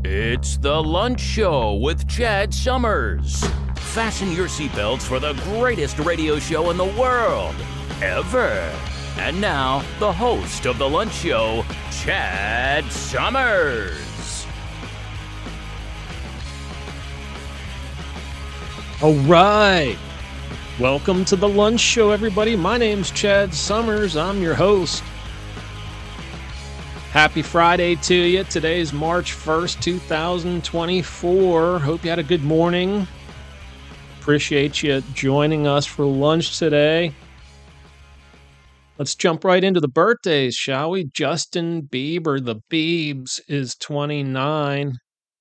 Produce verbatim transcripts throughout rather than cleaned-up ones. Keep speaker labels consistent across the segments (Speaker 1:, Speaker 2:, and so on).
Speaker 1: It's The Lunch Show with Chad Summers. Fasten your seatbelts for the greatest radio show in the world, ever. And now, the host of The Lunch Show, Chad Summers.
Speaker 2: All right. Welcome to The Lunch Show, everybody. My name's Chad Summers. I'm your host. Happy Friday to you. Today's March first, two thousand twenty-four. Hope you had a good morning. Appreciate you joining us for lunch today. Let's jump right into the birthdays, shall we? Justin Bieber, the Biebs, is twenty-nine.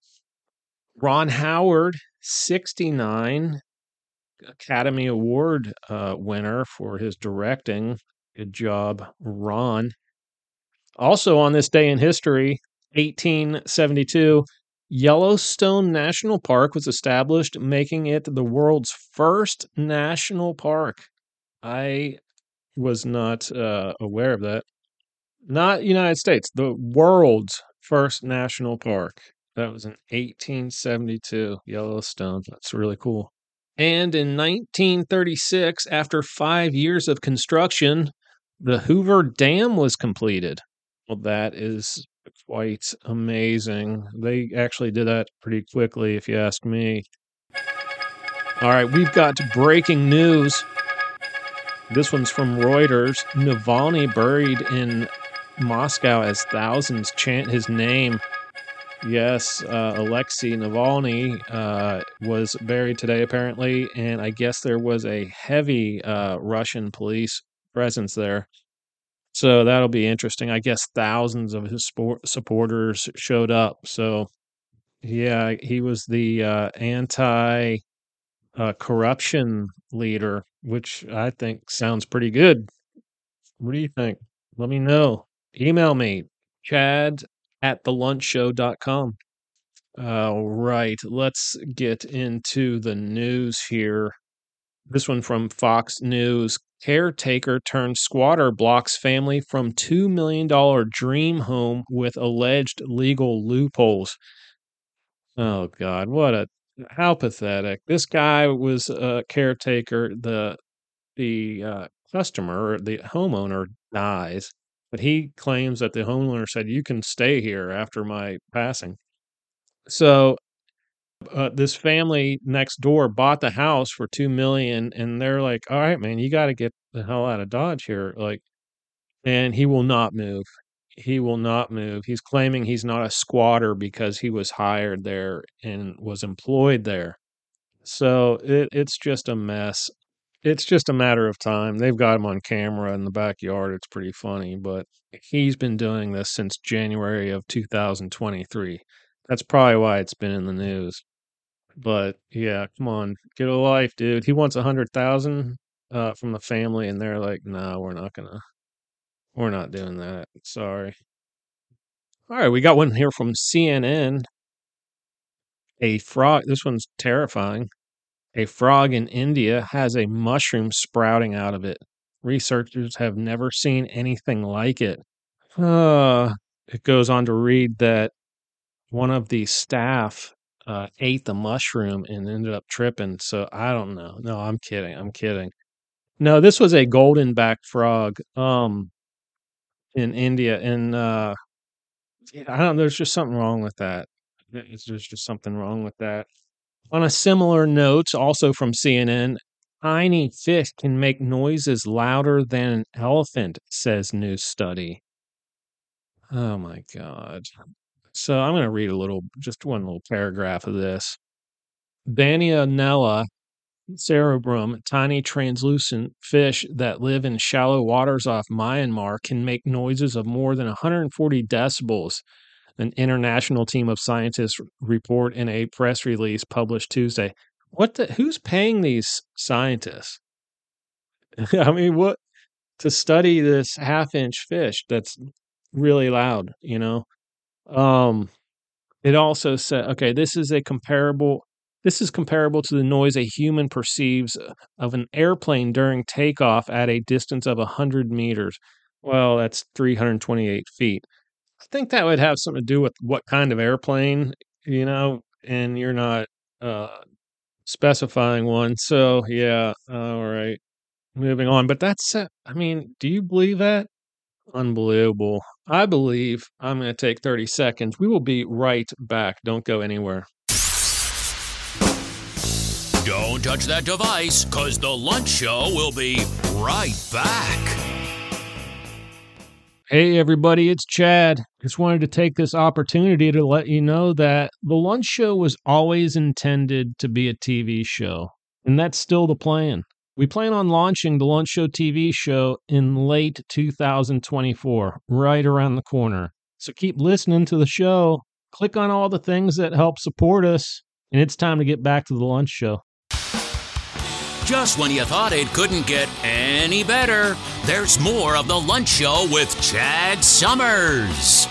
Speaker 2: Ron Howard, sixty-nine. Academy Award uh, winner for his directing. Good job, Ron. Also on this day in history, eighteen seventy-two, Yellowstone National Park was established, making it the world's first national park. I was not uh, aware of that. Not United States, the world's first national park. That was in eighteen seventy-two, Yellowstone. That's really cool. And in nineteen thirty-six, after five years of construction, the Hoover Dam was completed. Well, that is quite amazing. They actually did that pretty quickly, if you ask me. All right, we've got breaking news. This one's from Reuters. Navalny buried in Moscow as thousands chant his name. Yes, uh, Alexei Navalny uh, was buried today, apparently, and I guess there was a heavy uh, Russian police presence there. So that'll be interesting. I guess thousands of his sport- supporters showed up. So, yeah, he was the uh, anti uh, corruption leader, which I think sounds pretty good. What do you think? Let me know. Email me, chad at the lunch show dot com. All right, let's get into the news here. This one from Fox News. Caretaker turned squatter blocks family from two million dollars dream home with alleged legal loopholes. Oh, God, what a, how pathetic. This guy was a caretaker. The, the uh, customer, or the homeowner dies, but he claims that the homeowner said, you can stay here after my passing. So uh, this family next door bought the house for two million dollars, and they're like, all right, man, you got to get the hell out of Dodge here. Like, and he will not move. He will not move. He's claiming he's not a squatter because he was hired there and was employed there. So it, it's just a mess. It's just a matter of time. They've got him on camera in the backyard. It's pretty funny, but he's been doing this since January of two thousand twenty-three. That's probably why it's been in the news. But yeah, come on, get a life, dude. He wants a hundred thousand uh, from the family, and they're like, "No, we're not gonna, we're not doing that. Sorry." All right, we got one here from C N N. A frog. This one's terrifying. A frog in India has a mushroom sprouting out of it. Researchers have never seen anything like it. Uh, it goes on to read that one of the staff uh, ate the mushroom and ended up tripping. So I don't know. No, I'm kidding. I'm kidding. No, this was a golden back frog um, in India. And uh, yeah, I don't know. There's just something wrong with that. It's, there's just something wrong with that. On a similar note, also from C N N, tiny fish can make noises louder than an elephant, says new study. Oh my God. So I'm going to read a little, just one little paragraph of this. Danionella cerebrum, tiny translucent fish that live in shallow waters off Myanmar, can make noises of more than one hundred forty decibels. An international team of scientists report in a press release published Tuesday. What the, who's paying these scientists? I mean, what, to study this half inch fish that's really loud, you know? Um, it also said, okay, this is a comparable, this is comparable to the noise a human perceives of an airplane during takeoff at a distance of one hundred meters. Well, that's three hundred twenty-eight feet. I think that would have something to do with what kind of airplane you know, and you're not uh, specifying one. So, yeah, all right, moving on. But that's, uh, I mean, do you believe that? Unbelievable. I believe I'm going to take thirty seconds. We will be right back. Don't go anywhere.
Speaker 1: Don't touch that device, because the lunch show will be right back.
Speaker 2: Hey, everybody, it's Chad. Just wanted to take this opportunity to let you know that the lunch show was always intended to be a T V show, and that's still the plan. We plan on launching the Lunch Show T V show in late two thousand twenty-four, right around the corner. So keep listening to the show, click on all the things that help support us, and it's time to get back to the lunch show.
Speaker 1: Just when you thought it couldn't get any better, there's more of the Lunch Show with Chad Summers.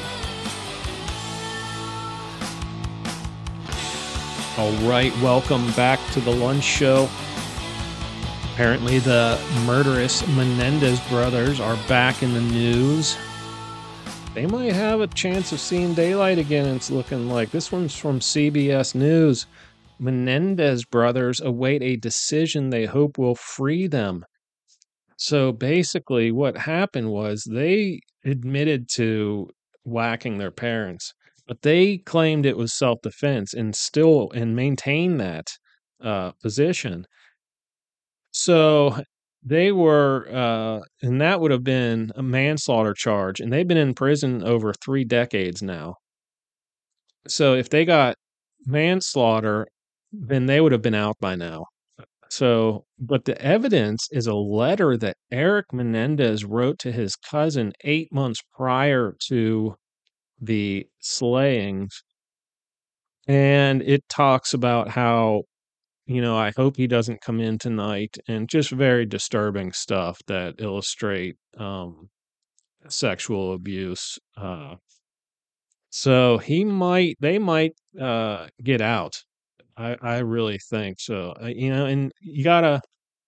Speaker 2: All right, welcome back to the Lunch Show. Apparently, the murderous Menendez brothers are back in the news. They might have a chance of seeing daylight again, it's looking like. This one's from C B S News. Menendez brothers await a decision they hope will free them. So basically, what happened was they admitted to whacking their parents, but they claimed it was self-defense and still and maintain that uh, position. So they were, uh, and that would have been a manslaughter charge, and they've been in prison over three decades now. So if they got manslaughter, then they would have been out by now. So, but the evidence is a letter that Eric Menendez wrote to his cousin eight months prior to the slayings. And it talks about how, you know, I hope he doesn't come in tonight, and just very disturbing stuff that illustrate um, sexual abuse. Uh, so he might, they might uh, get out. I, I really think so. Uh, you know, and you gotta,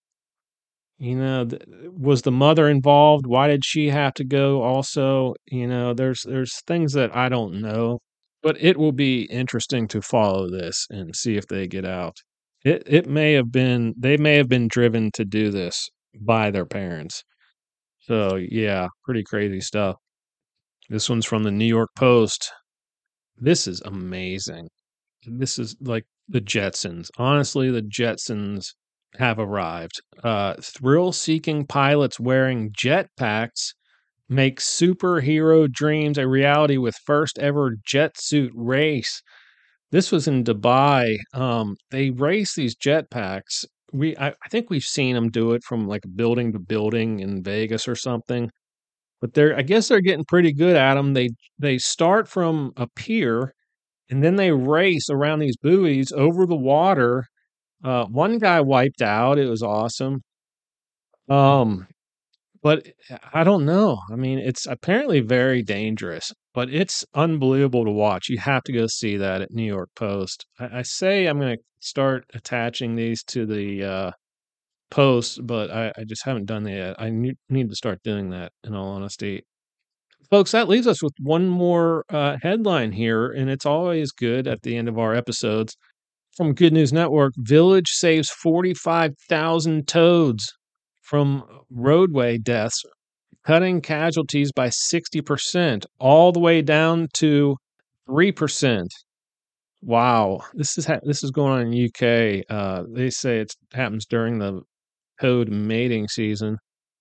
Speaker 2: you know, th- was the mother involved? Why did she have to go? Also, you know, there's there's things that I don't know, but it will be interesting to follow this and see if they get out. It it may have been they may have been driven to do this by their parents. So yeah, pretty crazy stuff. This one's from the New York Post. This is amazing. This is like the Jetsons. Honestly, the Jetsons have arrived. Uh, thrill-seeking pilots wearing jetpacks make superhero dreams a reality with first ever jet suit race. This was in Dubai. Um, they race these jetpacks. We, I, I think we've seen them do it from like building to building in Vegas or something. But they're, I guess they're getting pretty good at them. They they start from a pier and then they race around these buoys over the water. Uh, one guy wiped out. It was awesome. Um, but I don't know. I mean, it's apparently very dangerous, but it's unbelievable to watch. You have to go see that at New York Post. I, I say I'm going to start attaching these to the uh, post, but I, I just haven't done that yet. I need, need to start doing that, in all honesty. Folks, that leaves us with one more uh, headline here, and it's always good at the end of our episodes. From Good News Network, Village saves forty-five thousand toads from roadway deaths, cutting casualties by sixty percent, all the way down to three percent. Wow, this is ha- this is going on in U K. Uh, they say it happens during the toad mating season.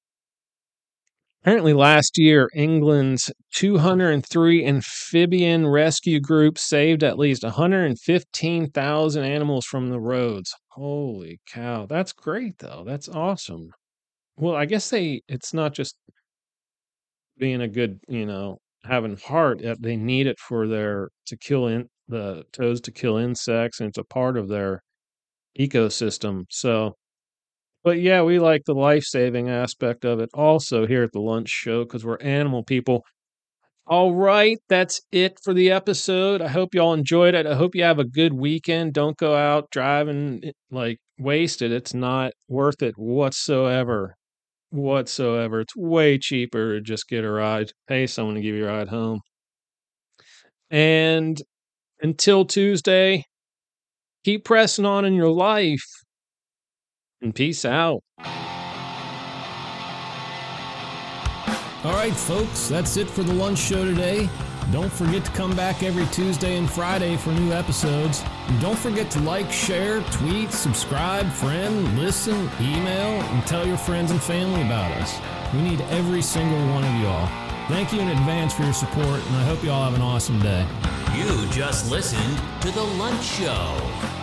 Speaker 2: Apparently, last year, England's two hundred three amphibian rescue groups saved at least one hundred fifteen thousand animals from the roads. Holy cow. That's great, though. That's awesome. Well, I guess they, it's not just being a good, you know, having heart. uh, They need it for their, to kill in the toads to kill insects, and it's a part of their ecosystem. So, but yeah, we like the life saving aspect of it also here at the lunch show because we're animal people. All right, that's it for the episode. I hope y'all enjoyed it. I hope you have a good weekend. Don't go out driving it- like wasted. It's not worth it whatsoever. Whatsoever. It's way cheaper to just get a ride, pay someone to give you a ride home. And Until Tuesday, keep pressing on in your life, and peace out.
Speaker 3: All right, folks, that's it for the lunch show today. Don't forget to come back every Tuesday and Friday for new episodes. And don't forget to like, share, tweet, subscribe, friend, listen, email, and tell your friends and family about us. We need every single one of y'all. Thank you in advance for your support, and I hope you all have an awesome day.
Speaker 1: You just listened to The Lunch Show.